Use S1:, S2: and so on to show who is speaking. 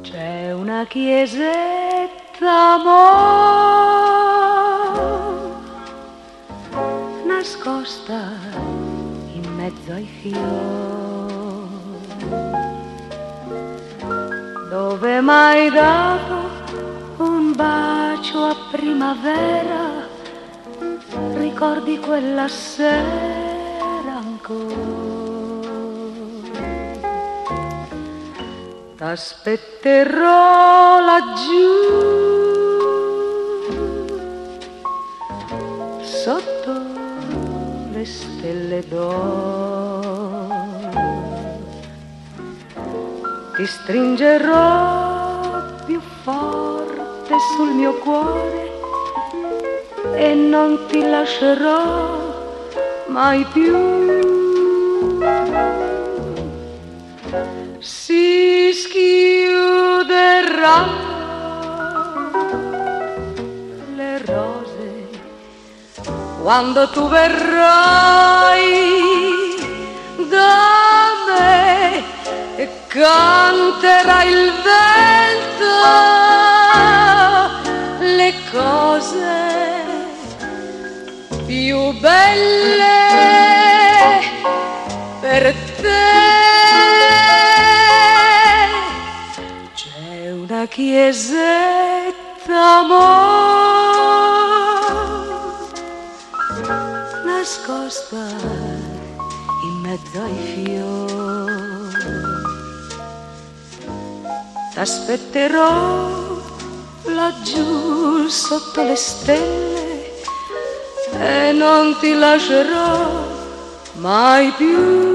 S1: C'è una chiesetta, amor, nascosta in mezzo ai fiori, dove m'hai dato un bacio a primavera, ricordi quella sera ancora. T'aspetterò laggiù sotto le stelle d'oro, ti stringerò più forte sul mio cuore e non ti lascerò mai più. Si schiuderanno le rose quando tu verrai da me e canterà il vento le cose più belle per te. C'è una chiesetta, amor, nascosta in mezzo ai fiori. T'aspetterò laggiù sotto le stelle e non ti lascerò mai più.